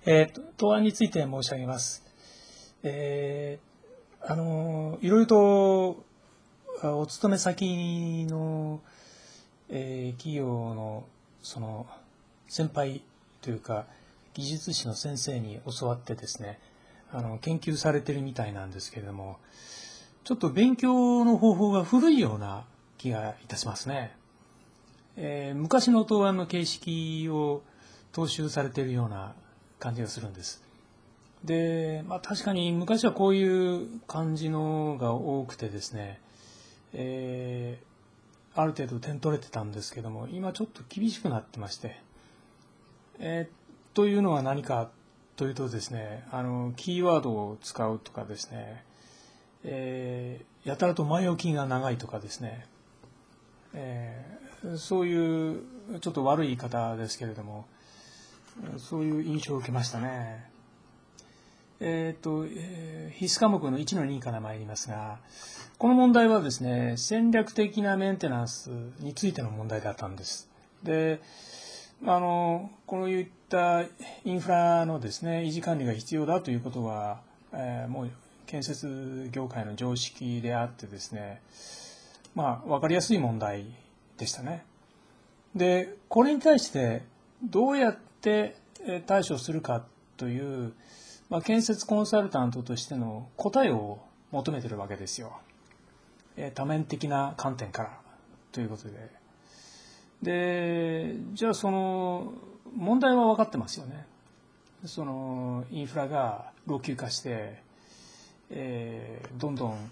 答案について申し上げます。いろいろとお勤め先の、企業のその先輩というか技術士の先生に教わってですね、研究されてるみたいなんですけれども、ちょっと勉強の方法が古いような気がいたしますね。昔の答案の形式を踏襲されているような感じがするんです。で、確かに昔はこういう感じのが多くてですね、ある程度点取れてたんですけども、今ちょっと厳しくなってまして、というのは何かというとですね、キーワードを使うとかですね、やたらと前置きが長いとかですね、そういうちょっと悪い言い方ですけれども、そういう印象を受けましたね。必須科目の1の2から参りますが、この問題はですね、戦略的なメンテナンスについての問題だったんです。で、こういったインフラのですね、維持管理が必要だということは、もう建設業界の常識であってですね、分かりやすい問題でしたね。で、これに対してどうやって対処するかという、建設コンサルタントとしての答えを求めているわけですよ。多面的な観点からということで。で、じゃあその問題は分かってますよね。そのインフラが老朽化して、どんどん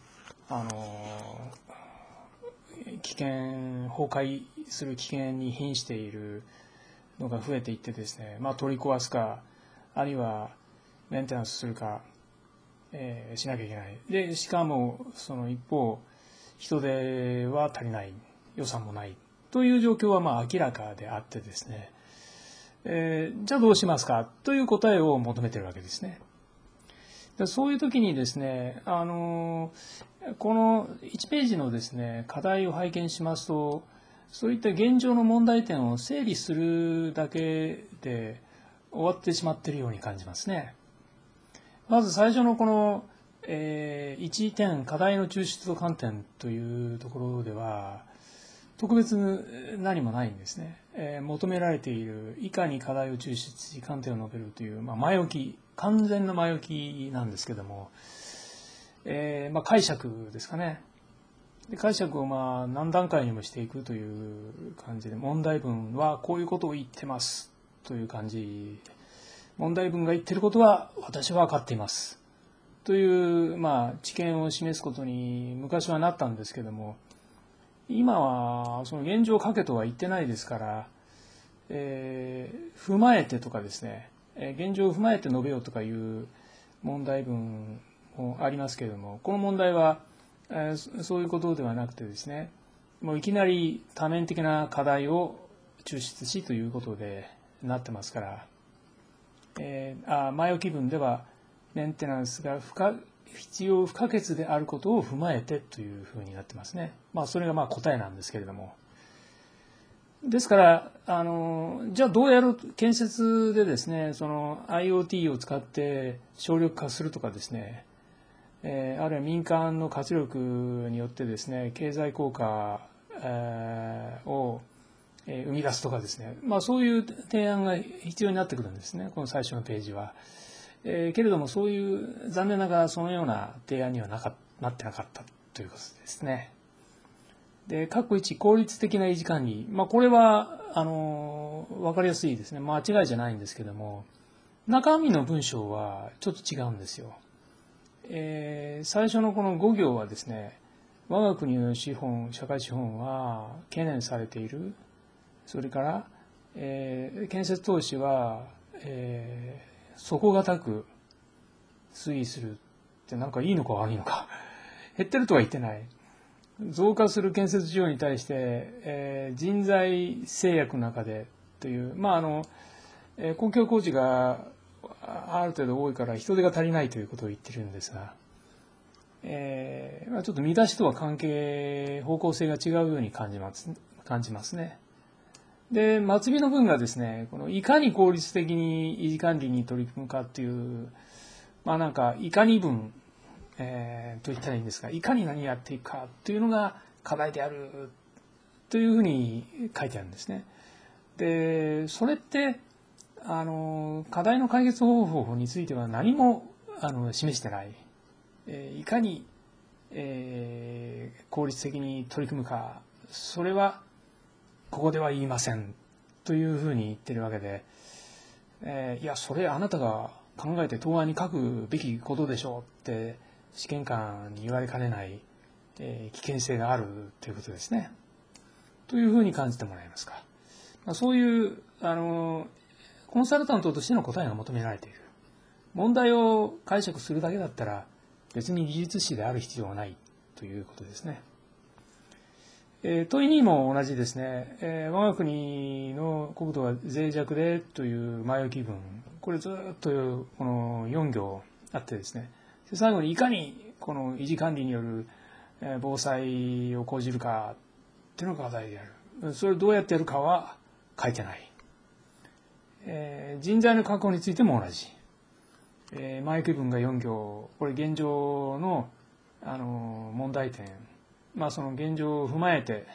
崩壊する危険に瀕しているのが増えていってですね、取り壊すか、あるいはメンテナンスするか、しなきゃいけない。で、しかもその一方、人手は足りない、予算もないという状況は明らかであってですね、じゃあどうしますかという答えを求めているわけですね。でそういう時にですね、この1ページのですね、課題を拝見しますと、そういった現状の問題点を整理するだけで終わってしまっているように感じますね。まず最初のこの、1点課題の抽出と観点というところでは特別何もないんですね。求められているいかに課題を抽出し観点を述べるという、前置き、完全な前置きなんですけども、解釈ですかね。で解釈を何段階にもしていくという感じで、問題文はこういうことを言ってますという感じ、問題文が言っていることは私は分かっていますという知見を示すことに昔はなったんですけども、今はその現状を書けとは言ってないですから、踏まえてとかですね、現状を踏まえて述べようとかいう問題文もありますけれども、この問題は、そういうことではなくてですね、もういきなり多面的な課題を抽出しということでなってますから、前置き文ではメンテナンスが必要不可欠であることを踏まえてというふうになってますね。それが答えなんですけれども。ですから、じゃあどうやる建設でですね、その IoT を使って省力化するとかですね、あるいは民間の活力によってですね、経済効果を生み出すとかですね、そういう提案が必要になってくるんですね、この最初のページは。けれどもそういう残念ながらそのような提案にはなってなかったということですね。で、括弧1、効率的な維持管理。これは分かりやすいですね。間違いじゃないんですけども、中身の文章はちょっと違うんですよ。最初のこの5行はですね、我が国の資本、社会資本は懸念されている。それから、建設投資は、底堅く推移するってなんかいいのか悪いのか減ってるとは言ってない。増加する建設需要に対して、人材制約の中でという、公共工事がある程度多いから人手が足りないということを言ってるんですが、ちょっと見出しとは方向性が違うように感じますね。 で、末尾の文がですね、このいかに効率的に維持管理に取り組むかっていう、なんか、いかに文、と言ったらいいんですが、いかに何やっていくかっていうのが課題であるというふうに書いてあるんですね。で、それって、課題の解決方法については何も示してない。いかに、効率的に取り組むか、それはここでは言いませんというふうに言ってるわけで、いや、それあなたが考えて答案に書くべきことでしょうって試験官に言われかねない、危険性があるということですね。というふうに感じてもらえますか。そういうコンサルタントとしての答えが求められている。問題を解釈するだけだったら別に技術士である必要はないということですね。問いにも同じですね。我が国の国土は脆弱でという前置き文、これずっとこの4行あってですね、最後にいかにこの維持管理による防災を講じるかというのが課題である。それをどうやってやるかは書いてない。人材の確保についても同じ。前置き文が4行、これ現状の問題点、その現状を踏まえて、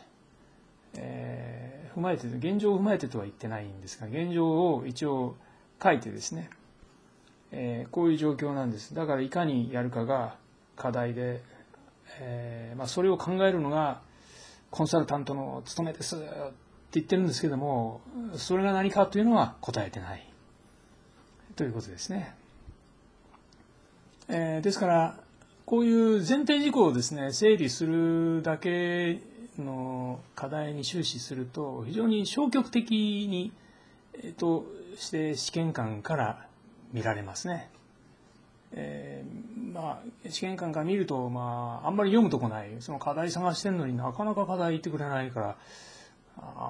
現状を踏まえてとは言ってないんですが、現状を一応書いてですね、こういう状況なんです。だからいかにやるかが課題で、それを考えるのがコンサルタントの務めですって言ってるんですけども、それが何かというのは答えてないということですね。ですからこういう前提事項をですね整理するだけの課題に終始すると非常に消極的に、として試験官から見られますね。試験官から見ると、あんまり読むとこない、その課題探してるのになかなか課題言ってくれないから、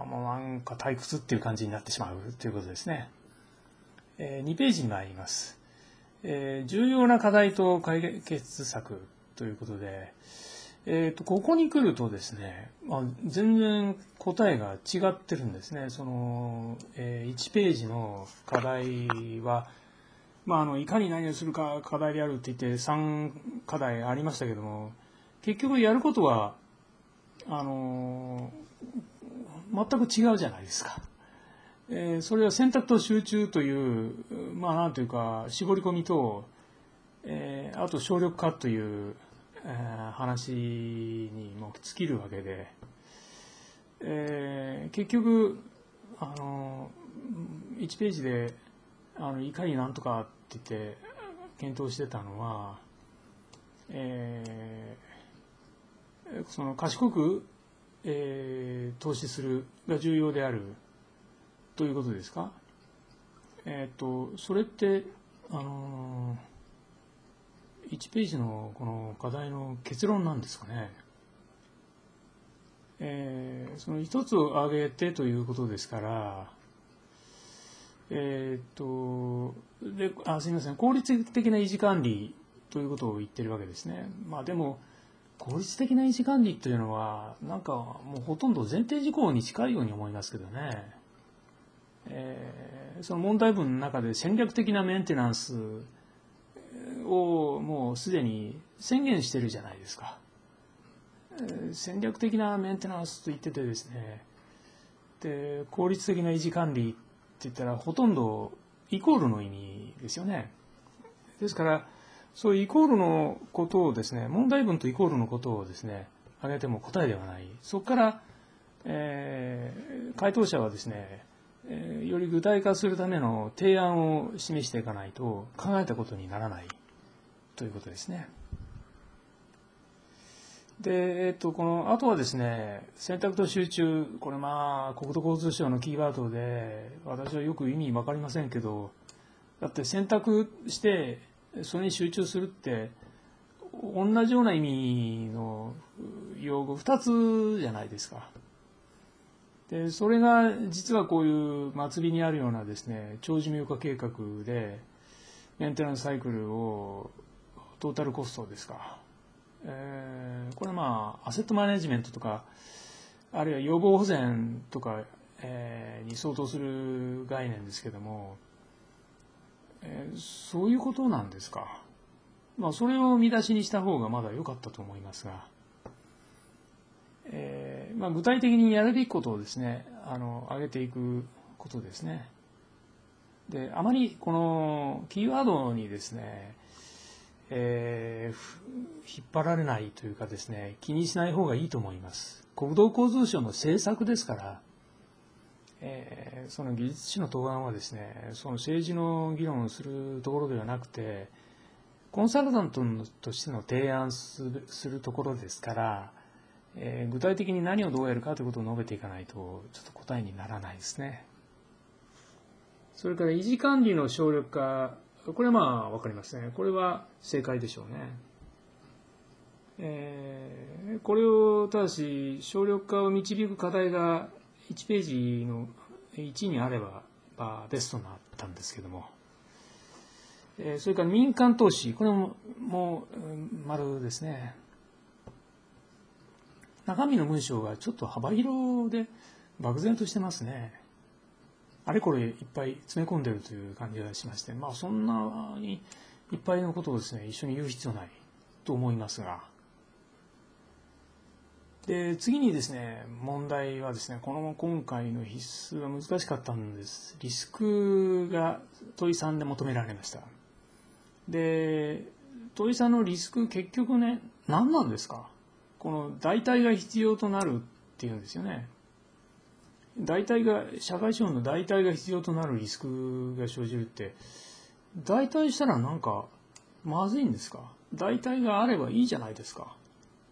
もうなんか退屈っていう感じになってしまうということですね。2ページに参ります。重要な課題と解決策ということで、ここに来るとですね、全然答えが違ってるんですね。その、1ページの課題は、いかに何をするか課題であるって言って3課題ありましたけども、結局やることは全く違うじゃないですか。それは選択と集中という、なんというか絞り込みと、あと省力化という、話にも尽きるわけで、結局1ページでいかになんとかって言って検討してたのは、その賢く、投資するが重要であるということですか。それって1ページのこの課題の結論なんですかね。その一つを挙げてということですから、すみません、効率的な維持管理ということを言ってるわけですね。でも効率的な維持管理というのはなんかもうほとんど前提事項に近いように思いますけどね。その問題文の中で戦略的なメンテナンスをもうすでに宣言してるじゃないですか。戦略的なメンテナンスと言っててですね、で効率的な維持管理って言ったらほとんどイコールの意味ですよね。ですからそういうイコールのことをですね、問題文とイコールのことをですね挙げても答えではない。そこから、回答者はですね、より具体化するための提案を示していかないと考えたことにならないということですね。で、この後はですね、選択と集中、これ国土交通省のキーワードで私はよく意味わかりませんけど、だって選択してそれに集中するって同じような意味の用語2つじゃないですか。でそれが実はこういう末尾にあるようなですね、長寿命化計画でメンテナンスサイクルをトータルコストですか、これアセットマネジメントとかあるいは予防保全とか、 に相当する概念ですけども、そういうことなんですか。それを見出しにした方がまだ良かったと思いますが、具体的にやるべきことをですね、挙げていくことですね。で、あまりこのキーワードにですね、引っ張られないというかですね、気にしない方がいいと思います。国土交通省の政策ですから、その技術士の答案はですね、その政治の議論をするところではなくて、コンサルタントとしての提案するところですから、具体的に何をどうやるかということを述べていかないとちょっと答えにならないですね。それから維持管理の省力化、これは分かりますね。これは正解でしょうね。これをただし省力化を導く課題が1ページの1にあればベストになったんですけども、それから民間投資、これも丸ですね。中身の文章がちょっと幅広で漠然としてますね。あれこれいっぱい詰め込んでるという感じがしまして、そんなにいっぱいのことをですね、一緒に言う必要ないと思いますが。で、次にですね、問題はですね、今回の必須は難しかったんです。リスクが問い3で求められました。で、問い3のリスク、結局ね、何なんですか？この代替が必要となるっていうんですよね。社会資本の代替が必要となるリスクが生じるって、代替したらなんかまずいんですか？代替があればいいじゃないですか。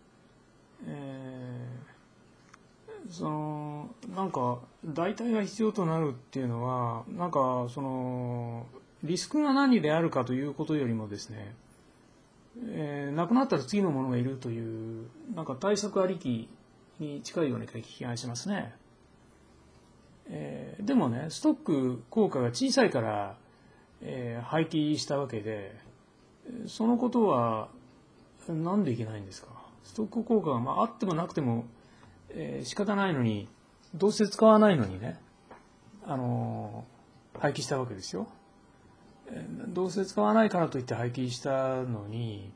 なんか代替が必要となるっていうのは、なんかリスクが何であるかということよりもですね、なくなったら次のものがいるという、なんか対策ありきに近いような気がしますね。でもね、ストック効果が小さいから、廃棄したわけで、そのことはなんでいけないんですか？ストック効果があってもなくても、仕方ないのに、どうせ使わないのにね、廃棄したわけですよ。どうせ使わないからといって廃棄したのに、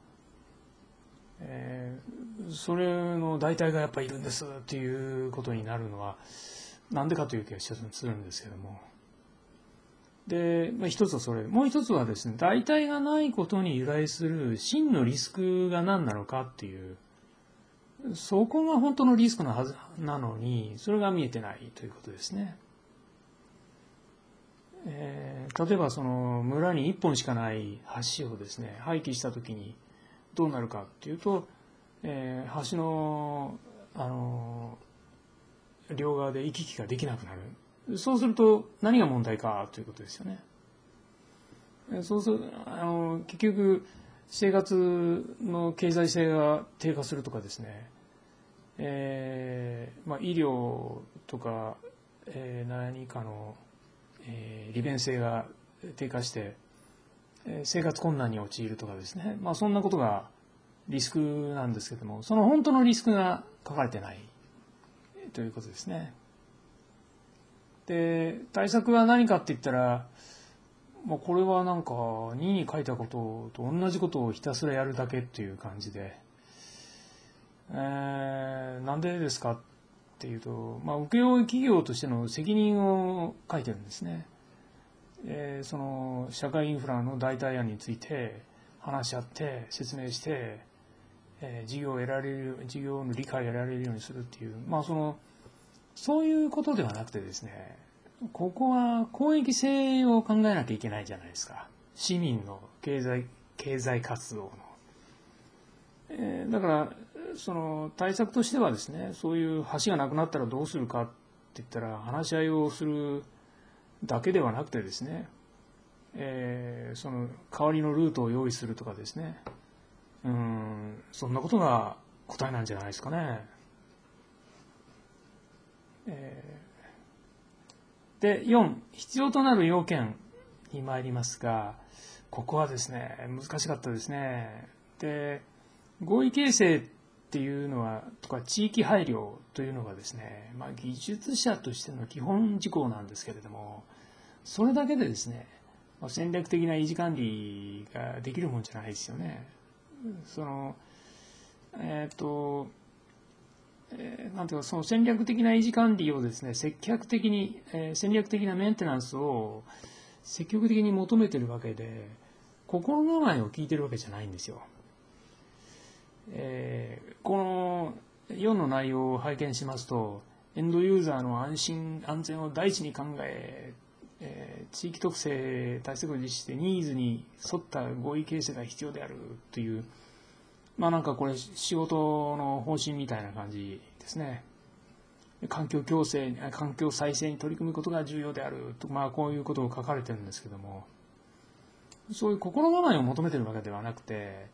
それの代替がやっぱりいるんですっていうことになるのはなんでかという気がするんですけども。で、一つはそれ。もう一つはですね、代替がないことに由来する真のリスクが何なのかっていう、そこが本当のリスクのはずなのに、それが見えてないということですね。例えばその村に1本しかない橋をですね、廃棄したときにどうなるかっていうと、橋の両側で行き来ができなくなる。そうすると何が問題かということですよね。そうする結局生活の経済性が低下するとかですね、医療とか、何かの、利便性が低下して、生活困難に陥るとかですね、そんなことがリスクなんですけども、その本当のリスクが書かれてないということですね。で、対策は何かって言ったら、これはなんか2に書いたことと同じことをひたすらやるだけっていう感じで、なんでですかっていうと、請負企業としての責任を書いてるんですね。その社会インフラの代替案について話し合って説明して、事業の理解を得られるようにするっていう、そういうことではなくてですね、ここは公益性を考えなきゃいけないじゃないですか。市民の経済活動の。だから、その対策としてはですね、そういう橋がなくなったらどうするかって言ったら、話し合いをするだけではなくてですね、その代わりのルートを用意するとかですね、そんなことが答えなんじゃないですかね。で、4、必要となる要件に参りますが、ここはですね、難しかったですね。で、合意形成っていうのはとか地域配慮というのがですね、技術者としての基本事項なんですけれども、それだけでですね、戦略的な維持管理ができるもんじゃないですよね。なんていうか、その戦略的な維持管理をですね、戦略的なメンテナンスを積極的に求めてるわけで、心構えを聞いてるわけじゃないんですよ。この4の内容を拝見しますと、エンドユーザーの安心安全を第一に考え、地域特性対策を実施してニーズに沿った合意形成が必要であるという、なんかこれ仕事の方針みたいな感じですね。環境再生に取り組むことが重要であると、こういうことを書かれてるんですけども、そういう心構えを求めてるわけではなくて、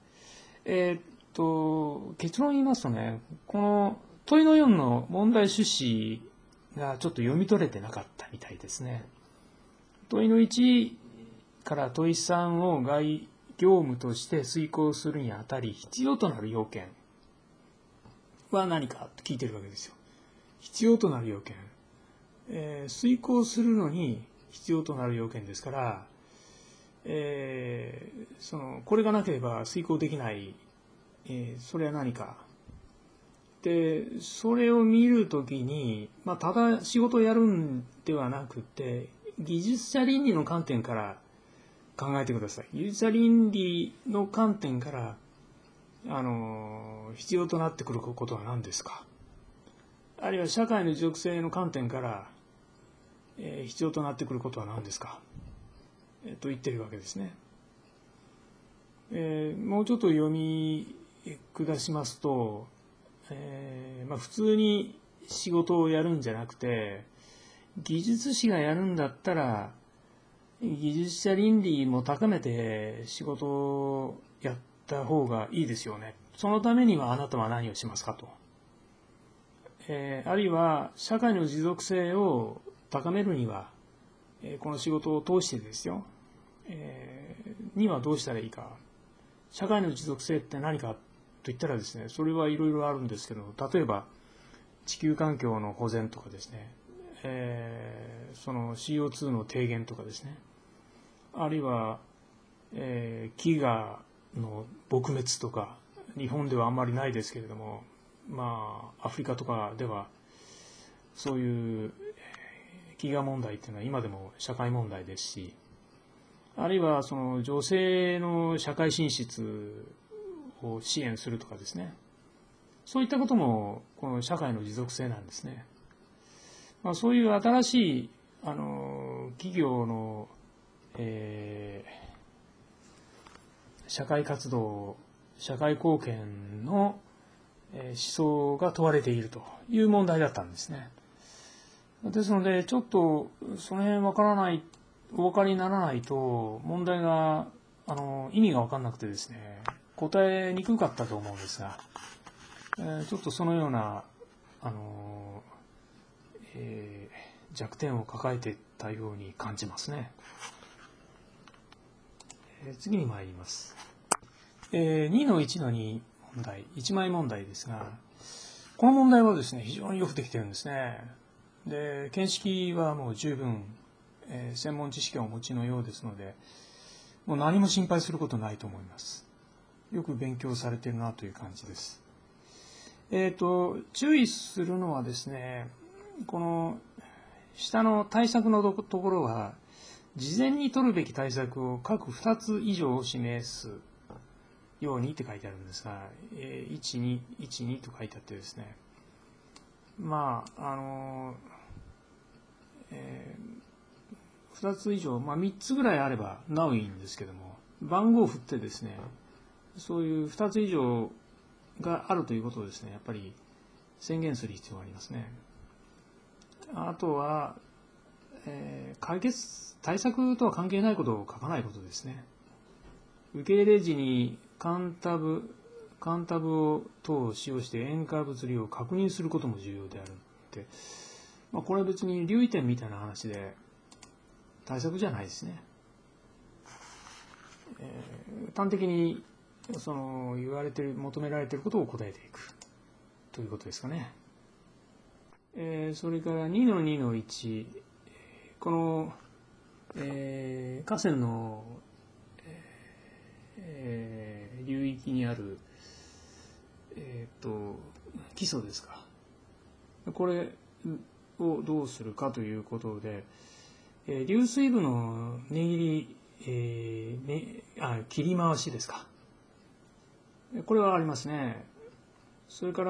結論言いますとね、この問いの4の問題趣旨がちょっと読み取れてなかったみたいですね。問いの1から問い3を業務として遂行するにあたり必要となる要件は何かと聞いてるわけですよ。必要となる要件、遂行するのに必要となる要件ですから、これがなければ遂行できない、それは何かで、それを見るときに、ただ仕事をやるんではなくて、技術者倫理の観点から考えてください。技術者倫理の観点から必要となってくることは何ですか。あるいは社会の持続性の観点から、必要となってくることは何ですか、と言ってるわけですね。もうちょっと読み下しますと、普通に仕事をやるんじゃなくて、技術士がやるんだったら技術者倫理も高めて仕事をやった方がいいですよね。そのためにはあなたは何をしますかと。あるいは社会の持続性を高めるには、この仕事を通してですよ、にはどうしたらいいか。社会の持続性って何かと言ったらですね、それはいろいろあるんですけど、例えば地球環境の保全とかですね、その CO2 の低減とかですね、あるいは、飢餓の撲滅とか、日本ではあんまりないですけれども、アフリカとかではそういう飢餓問題っていうのは今でも社会問題ですし、あるいはその女性の社会進出を支援するとかですね、そういったこともこの社会の持続性なんですね。そういう新しい企業の、社会活動、社会貢献の思想が問われているという問題だったんですね。ですので、ちょっとその辺お分かりにならないと、問題が意味が分かんなくてですね、答えにくかったと思うんですが、ちょっとそのような弱点を抱えていたように感じますね。次に参ります。2の1の2問題、1枚問題ですが、この問題はですね、非常によくできているんですね。で、見識はもう十分、専門知識をお持ちのようですので、もう何も心配することないと思います。よく勉強されているなという感じです。注意するのはですね、この下の対策のところは、事前に取るべき対策を各2つ以上を示すようにって書いてあるんですが、1、2、1、2と書いてあってですね、2つ以上、3つぐらいあればなおいいんですけども、番号を振ってですね、そういう2つ以上があるということをですね、やっぱり宣言する必要がありますね。あとは、対策とは関係ないことを書かないことですね。受け入れ時にカンタブ等を使用して塩化物量を確認することも重要であるって、これは別に留意点みたいな話で対策じゃないですね。端的に求められていることを答えていく。 ということですかね。それから2の2の1、この、河川の、流域にある、基礎ですか。これをどうするかということで、流水部の切り回しですか。これはありますね。それから、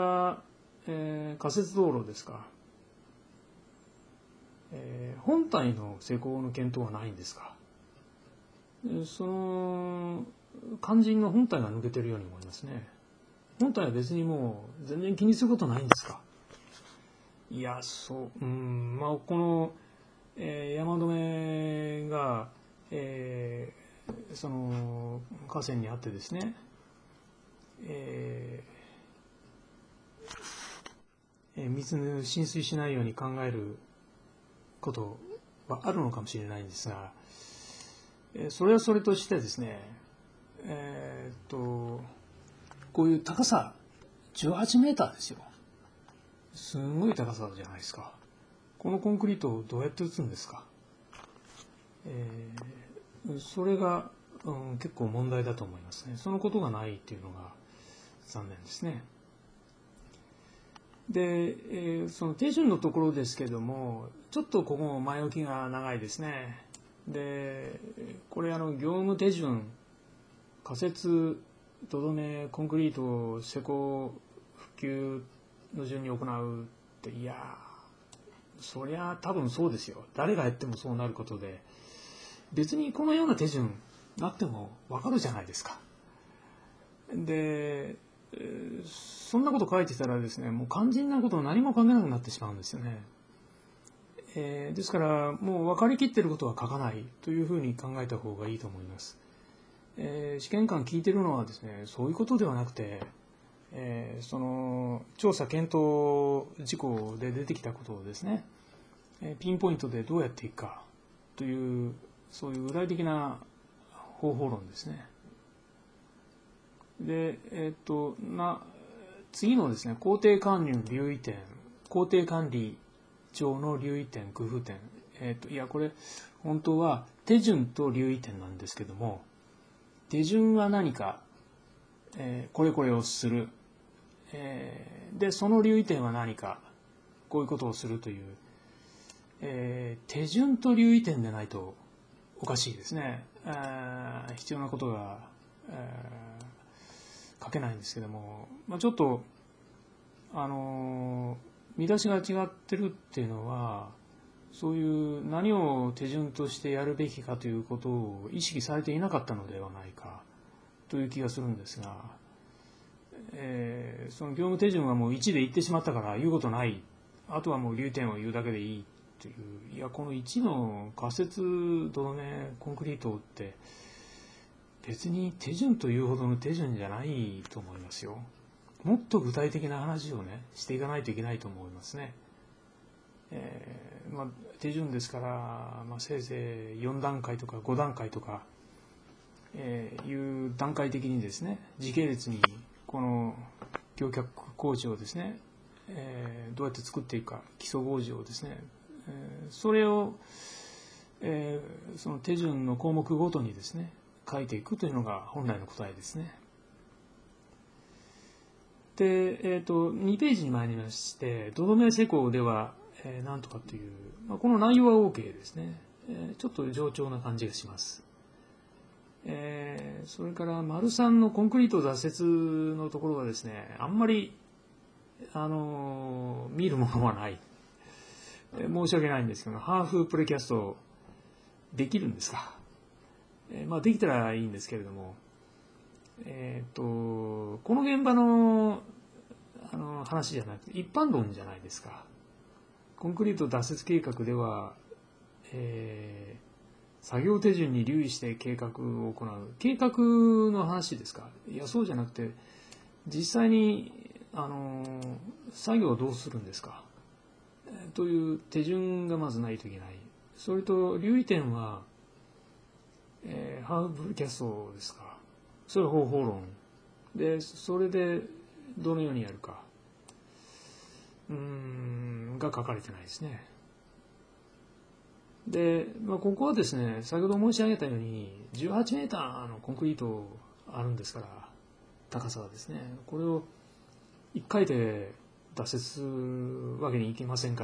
仮設道路ですか。本体の施工の検討はないんですか。その肝心の本体が抜けてるように思いますね。本体は別にもう全然気にすることないんですか。いや、この、山止めが、その河川にあってですね、水浸水しないように考えることはあるのかもしれないんですが、それはそれとしてですね、こういう高さ18メーターですよ。すごい高さじゃないですか。このコンクリートをどうやって打つんですか。それが、結構問題だと思いますね。そのことがないっていうのが残念ですね。で、その手順のところですけども、ちょっとここ前置きが長いですね。で、これ業務手順、仮設、土留め、コンクリート、施工、復旧の順に行うって、いやそりゃ多分そうですよ。誰がやってもそうなることで、別にこのような手順なっても分かるじゃないですか。で、そんなこと書いてたらですね、もう肝心なこと何も書けなくなってしまうんですよね。ですからもう分かりきっていることは書かないというふうに考えた方がいいと思います。試験官聞いてるのはですね、そういうことではなくて、その調査検討事項で出てきたことをですね、ピンポイントでどうやっていくかという、そういう具体的な方法論ですね。で、次のですね、工程管理の留意点、工程管理上の留意点、工夫点。いや、これ、本当は手順と留意点なんですけども、手順は何か、これをする。で、その留意点は何か、こういうことをするという、手順と留意点でないとおかしいですね。必要なことが、書けないんですけども、ちょっと見出しが違ってるっていうのは、そういう何を手順としてやるべきかということを意識されていなかったのではないかという気がするんですが、その業務手順はもう1で言ってしまったから言うことない、あとはもう留点を言うだけでいいという、いや、この1の仮設土留めコンクリートって別に手順というほどの手順じゃないと思いますよ。もっと具体的な話をねしていかないといけないと思いますね。手順ですから、せいぜい4段階とか5段階とか、いう段階的にですね、時系列にこの橋脚工事をですね、どうやって作っていくか、基礎工事をですね、それを、その手順の項目ごとにですね書いていくというのが本来の答えですね。で、2ページに参りまして、土留め施工では、なんとかという、この内容は OK ですね。ちょっと冗長な感じがします。それから丸3のコンクリート挫折のところはですね、あんまり、見るものはない。申し訳ないんですけど、ハーフプレキャストできるんですか。できたらいいんですけれども、この現場の話じゃなくて一般論じゃないですか。コンクリート脱雪計画では、作業手順に留意して計画を行う。計画の話ですか。いや、そうじゃなくて、実際に作業をどうするんですか。という手順がまずないといけない。それと留意点は、ハーフブルキャストですか。それは方法論で、それでどのようにやるか。 が書かれてないですね。で、ここはですね、先ほど申し上げたように18メーターのコンクリートあるんですから、高さはですね、これを1回で脱出するわけにいきませんから、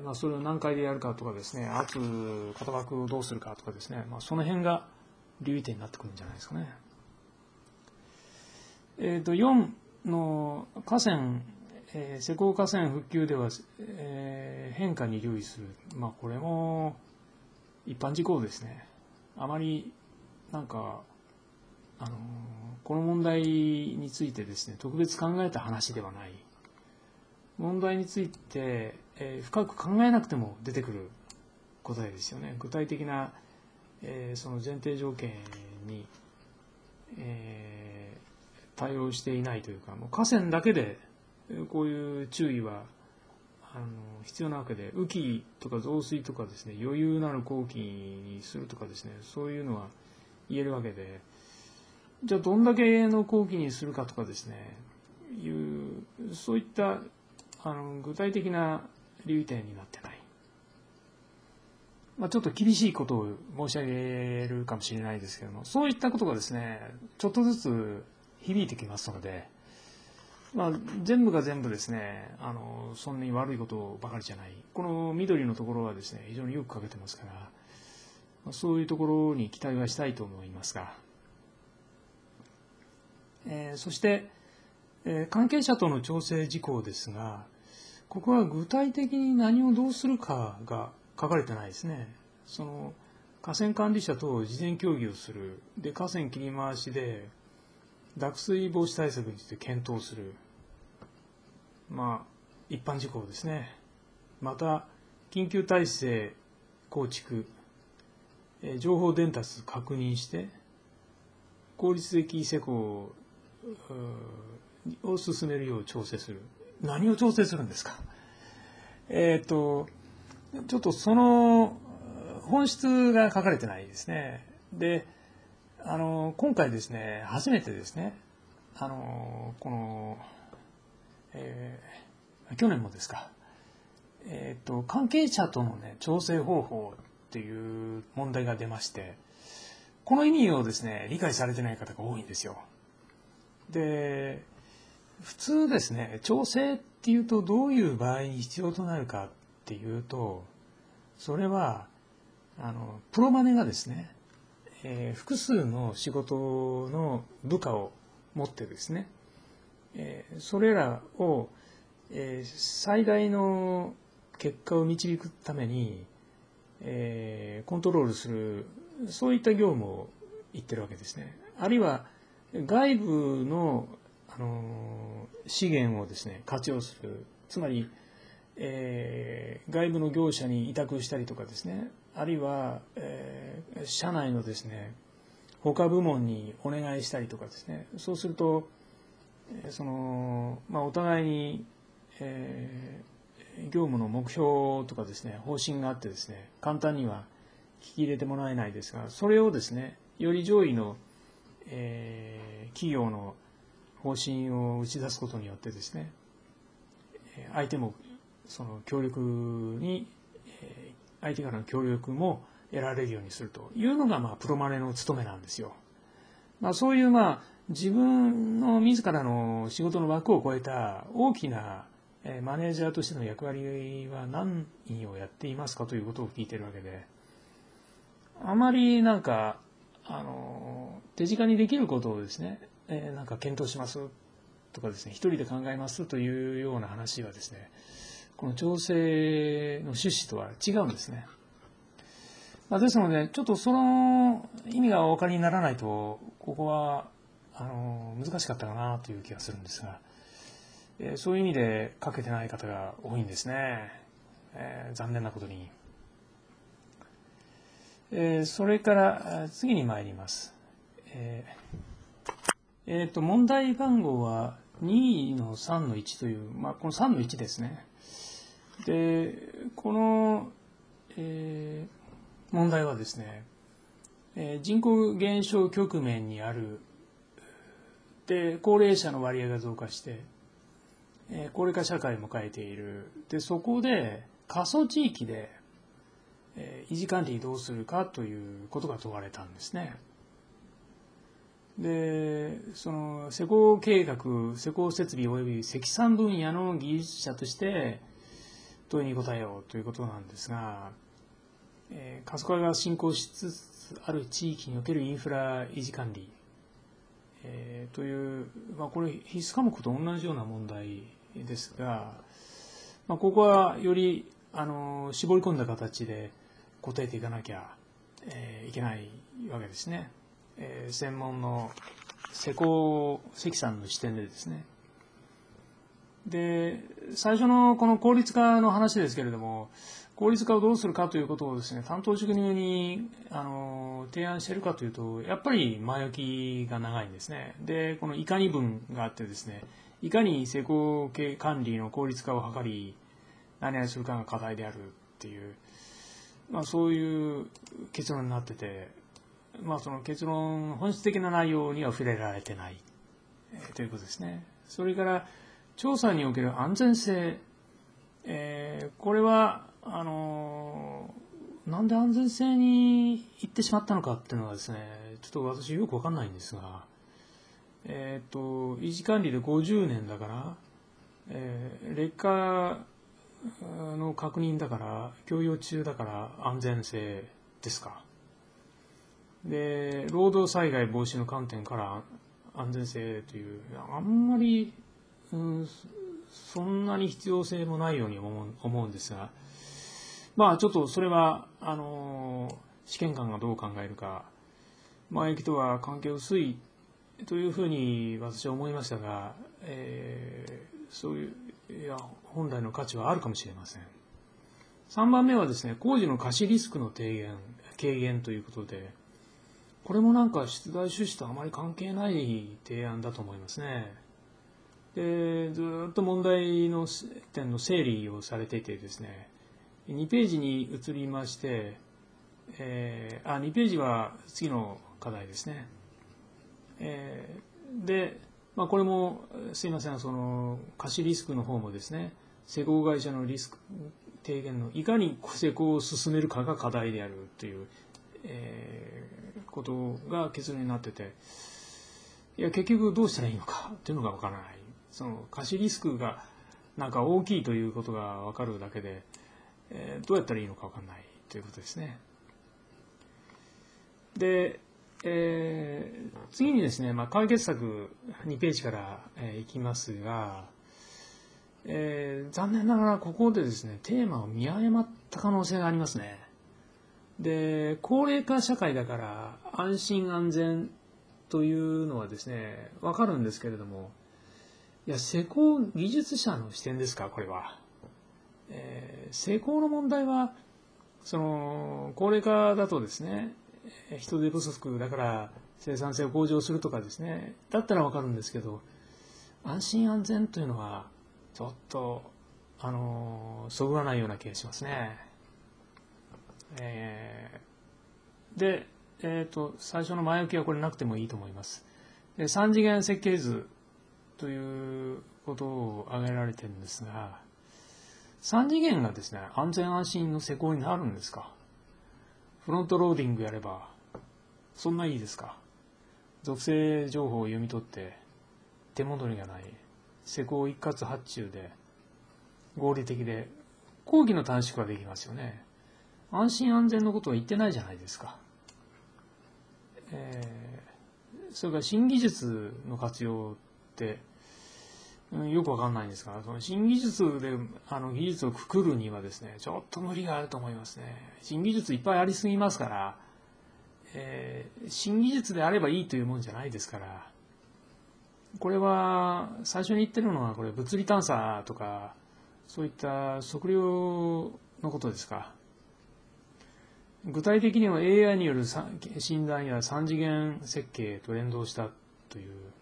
それを何回でやるかとかですね、圧、型枠をどうするかとかですね、その辺が留意点になってくるんじゃないですかね。4の河川、施工河川復旧では、変化に留意する。これも一般事項ですね。あまりなんか、この問題についてですね、特別考えた話ではない。問題について、深く考えなくても出てくる答えですよね。具体的な、その前提条件に、対応していないというか、もう河川だけでこういう注意は必要なわけで、雨季とか増水とかですね、余裕のある工期にするとかですね、そういうのは言えるわけで、じゃあどんだけの工期にするかとかですね、そういった具体的な留意点になってない。ちょっと厳しいことを申し上げるかもしれないですけども、そういったことがですね、ちょっとずつ響いてきますので、全部が全部ですね、そんなに悪いことばかりじゃない。この緑のところはですね、非常によく書けてますから、そういうところに期待はしたいと思いますが、そして、関係者との調整事項ですが、ここは具体的に何をどうするかが書かれてないですね。その河川管理者と事前協議をする。で、河川切り回しで濁水防止対策について検討する。一般事項ですね。また、緊急体制構築、情報伝達確認して、効率的施工を進めるよう調整する。何を調整するんですか。ちょっとその本質が書かれてないですね。で、今回ですね、初めてですね、この、去年もですか、関係者とのね、調整方法っていう問題が出まして、この意味をですね、理解されてない方が多いんですよ。で、普通ですね、調整っていうとどういう場合に必要となるかっていうと、それはプロマネがですね、複数の仕事の部下を持ってですね、それらを、最大の結果を導くために、コントロールする、そういった業務を言ってるわけですね。あるいは外部の資源をですね、活用する。つまり、外部の業者に委託したりとかですね、あるいは、社内のですね、他部門にお願いしたりとかですね、そうすると、お互いに、業務の目標とかですね、方針があってですね、簡単には聞き入れてもらえないですが、それをですね、より上位の、企業の方針を打ち出すことによってですね、相手もその協力に、相手からの協力も得られるようにするというのが、プロマネの務めなんですよ。そういう自分の自らの仕事の枠を超えた大きなマネージャーとしての役割は何をやっていますかということを聞いているわけで、あまり手近にできることをですね、検討しますとかですね、一人で考えますというような話はですね、この調整の趣旨とは違うんですね。ですので、ちょっとその意味がお分かりにならないと、ここは難しかったかなという気がするんですが、そういう意味で書けてない方が多いんですね。残念なことに。それから次に参ります。問題番号は2の3の1という、この3の1ですね。で、この、問題はですね、人口減少局面にある、で、高齢者の割合が増加して、 高齢化社会を迎えている。で、そこで過疎地域で維持管理どうするかということが問われたんですね。で、その施工計画、施工設備及び積算分野の技術者として問いに答えようということなんですが、過疎化が進行しつつある地域におけるインフラ維持管理、という、これ必須科目と同じような問題ですが、ここはより絞り込んだ形で答えていかなきゃいけないわけですね。専門の積算の視点でですね。で、最初のこの効率化の話ですけれども、効率化をどうするかということをですね、担当職人に提案しているかというと、やっぱり前置きが長いんですね。で、このいかに文があってですね、いかに施工管理の効率化を図り、何々するかが課題であるっていう、そういう結論になってて、その結論、本質的な内容には触れられてない、ということですね。それから調査における安全性、これはなんで安全性に行ってしまったのかっていうのはですね、ちょっと私よくわかんないんですが、維持管理で50年だから、劣化の確認だから、共用中だから安全性ですか。で、労働災害防止の観点から安全性という、あんまり、そんなに必要性もないように思うんですが、ちょっとそれは、試験官がどう考えるか、前行きとは関係薄いというふうに私は思いましたが、そういう、本来の価値はあるかもしれません。3番目はですね、工事の瑕疵リスクの軽減ということで、これもなんか出題趣旨とあまり関係ない提案だと思いますね。で、ずっと問題の点の整理をされていてですね、2ページに移りまして、2ページは次の課題ですね。で、これもすいません、その瑕疵リスクの方もですね、施工会社のリスク低減のいかに施工を進めるかが課題であるという、ことが結論になってて、結局どうしたらいいのかというのがわからない。その瑕疵リスクがなんか大きいということがわかるだけで、どうやったらいいのかわからないということですね。で、次にですね、解決策2ページからいきますが、残念ながらここでですね、テーマを見誤った可能性がありますね。で、高齢化社会だから安心安全というのはですね、わかるんですけれども、施工技術者の視点ですか、これは。施工の問題は、その、高齢化だとですね、人手不足だから生産性を向上するとかですね、だったらわかるんですけど、安心安全というのは、ちょっと、そぐわないような気がしますね。で、最初の前置きはこれなくてもいいと思います。で、3次元設計図ということを挙げられてるんですが、3次元がですね、安全安心の施工になるんですか？フロントローディングやれば、そんないいですか？属性情報を読み取って、手戻りがない、施工一括発注で、合理的で、工期の短縮はできますよね。安心安全のことは言ってないじゃないですか。それから新技術の活用って、よくわかんないんですが、その新技術で技術をくくるにはですね、ちょっと無理があると思いますね。新技術いっぱいありすぎますから、新技術であればいいというもんじゃないですから、これは最初に言ってるのはこれ物理探査とかそういった測量のことですか。具体的には AI による診断や3次元設計と連動したという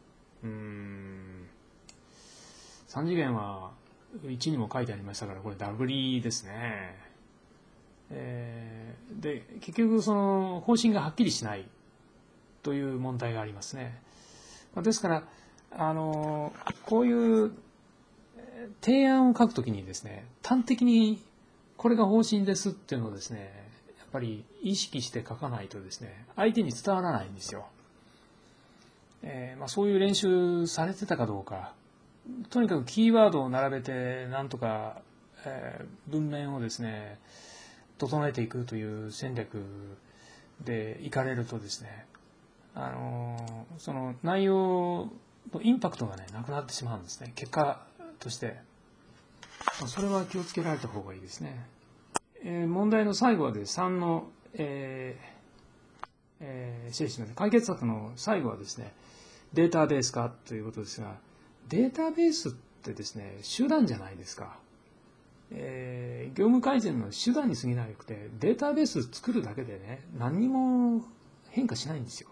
、3次元は1にも書いてありましたからこれダブリですね。で結局その方針がはっきりしないという問題がありますね。ですからこういう提案を書くときにですね、端的にこれが方針ですっていうのをですね、やっぱり意識して書かないとですね、相手に伝わらないんですよ。そういう練習されてたかどうか、とにかくキーワードを並べてなんとか、文面をですね整えていくという戦略でいかれるとですね、その内容のインパクトがねなくなってしまうんですね、結果として。それは気をつけられた方がいいですね。問題の最後はですね、3の、失礼します。解決策の最後はですね、データベース化ということですが、データベースってですね、手段じゃないですか。業務改善の手段に過ぎなくて、データベース作るだけでね、何にも変化しないんですよ。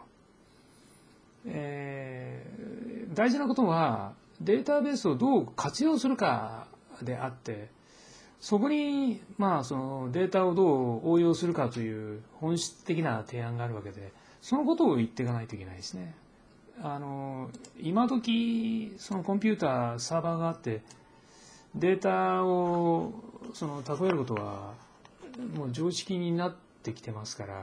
大事なことは、データベースをどう活用するかであって、そこに、そのデータをどう応用するかという本質的な提案があるわけで、そのことを言っていかないといけないですね。今時そのコンピューターサーバーがあってデータを蓄えることはもう常識になってきてますから、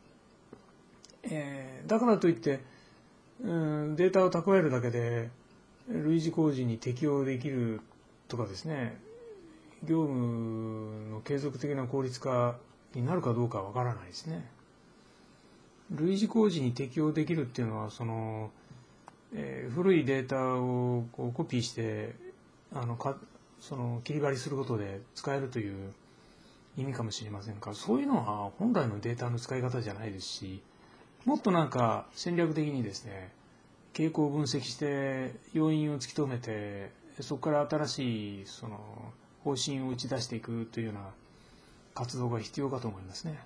だからといって、データを蓄えるだけで類似工事に適用できるとかですね、業務の継続的な効率化になるかどうかはわからないですね。類似工事に適用できるっていうのは古いデータをこうコピーして切り張りすることで使えるという意味かもしれませんが、そういうのは本来のデータの使い方じゃないですし、もっとなんか戦略的にですね、傾向を分析して要因を突き止めて、そこから新しい方針を打ち出していくというような活動が必要かと思いますね。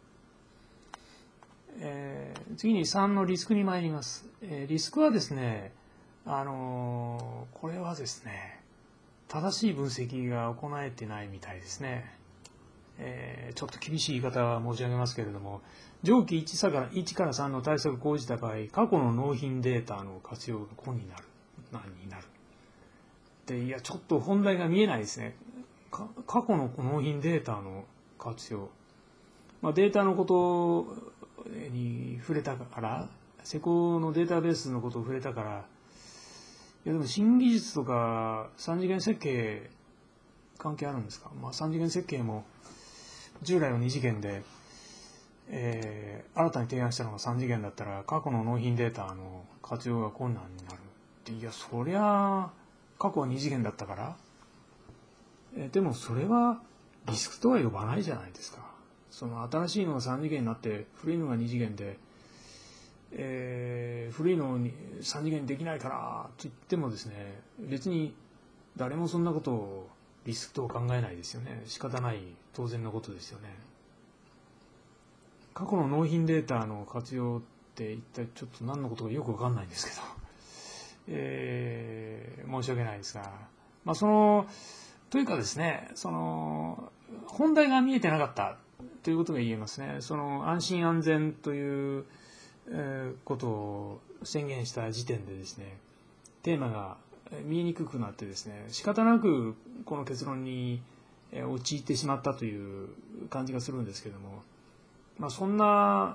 次に3のリスクに参ります。リスクはですね、これはですね、正しい分析が行えてないみたいですね。ちょっと厳しい言い方は申し上げますけれども、上記1から3の対策を講じた場合、過去の納品データの活用が5になる、何になる。で、いや、ちょっと本題が見えないですね。過去の納品データの活用。データのことに触れたから、施工のデータベースのことを触れたから、いやでも新技術とか3次元設計関係あるんですか。3次元設計も従来は2次元で、新たに提案したのが3次元だったら過去の納品データの活用が困難になるって、いやそりゃ過去は2次元だったから、でもそれはリスクとは呼ばないじゃないですか。その新しいのが3次元になって古いのが2次元で、古いのを3次元にできないからと言ってもですね、別に誰もそんなことをリスクと考えないですよね。仕方ない当然のことですよね。過去の納品データの活用って一体ちょっと何のことかよく分かんないんですけど、申し訳ないですが、というかですね、本題が見えてなかったということが言えますね。安心安全ということを宣言した時点でですね、テーマが見えにくくなってですね、仕方なくこの結論に陥ってしまったという感じがするんですけども、そんな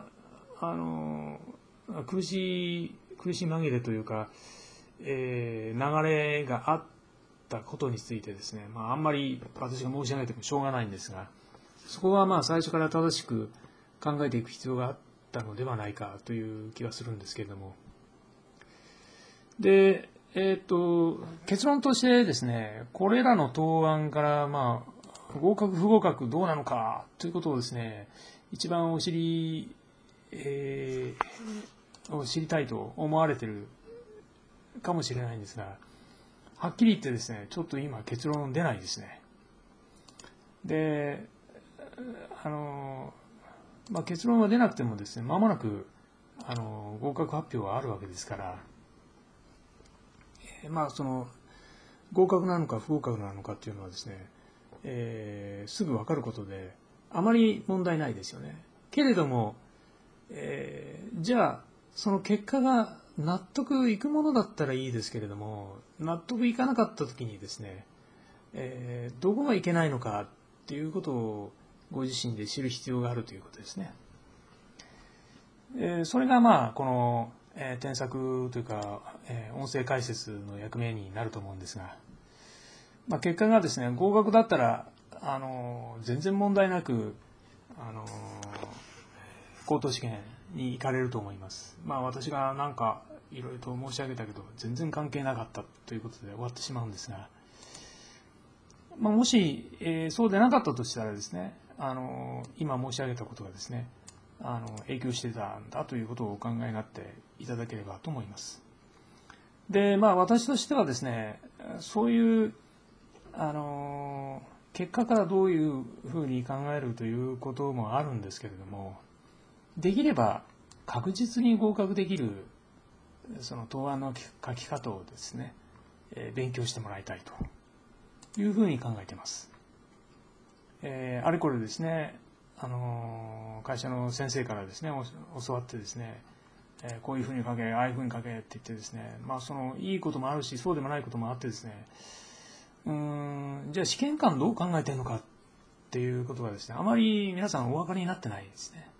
苦しい紛れというか、流れがあったことについてですね、あんまり私が申し上げてもしょうがないんですが、そこは最初から正しく考えていく必要があったのではないかという気がするんですけれども、で、結論としてですね、これらの答案から合格不合格どうなのかということをですね、一番知りたいと思われているかもしれないんですが、はっきり言ってですね、ちょっと今結論出ないですね。で、結論は出なくてもですね、間もなく合格発表はあるわけですから、合格なのか不合格なのかっていうのはですね、すぐ分かることであまり問題ないですよね。けれども、じゃあその結果が納得いくものだったらいいですけれども、納得いかなかった時にですね、 どこがいけないのかっていうことをご自身で知る必要があるということですね。それがこの、添削というか、音声解説の役目になると思うんですが、結果がですね、合格だったら全然問題なく口頭試験に行かれると思います。私がなんかいろいろと申し上げたけど全然関係なかったということで終わってしまうんですが、もし、そうでなかったとしたらですね、今申し上げたことがですね、影響してたんだということをお考えになっていただければと思います。で、私としてはですね、そういう結果からどういうふうに考えるということもあるんですけれども、できれば確実に合格できるその答案の書き方をですね、勉強してもらいたいというふうに考えています。あれこれですね、会社の先生からですね教わってですね、こういうふうに書け、ああいうふうに書けって言ってですね、そのいいこともあるしそうでもないこともあってですね、じゃあ試験官どう考えてるのかっていうことがですね、あまり皆さんお分かりになってないですね。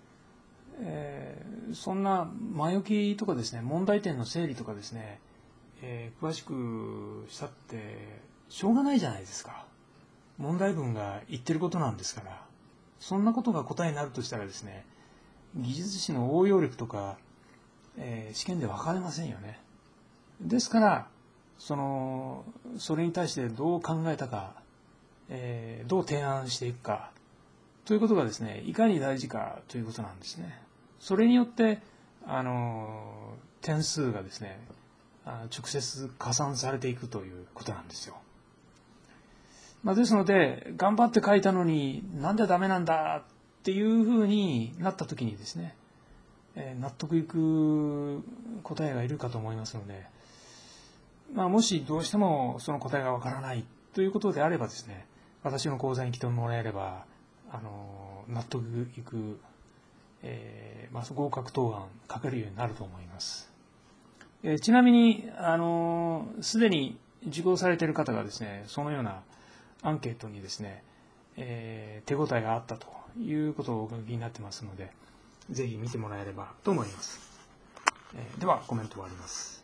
そんな前置きとかですね、問題点の整理とかですね、詳しくしたってしょうがないじゃないですか。問題文が言ってることなんですから。そんなことが答えになるとしたらですね、技術士の応用力とか、試験で分かれませんよね。ですからそれに対してどう考えたか、どう提案していくかということがですね、いかに大事かということなんですね。それによって点数がですね、直接加算されていくということなんですよ。ですので、頑張って書いたのになんでダメなんだっていうふうになった時にですね、納得いく答えがいるかと思いますので、もしどうしてもその答えがわからないということであればですね、私の講座に来てもらえれば納得いく、合格答案書けるようになると思います。ちなみにすでに受講されている方がですね、そのようなアンケートにですね、手応えがあったということをお書きになってますので、ぜひ見てもらえればと思います。ではコメント終わります。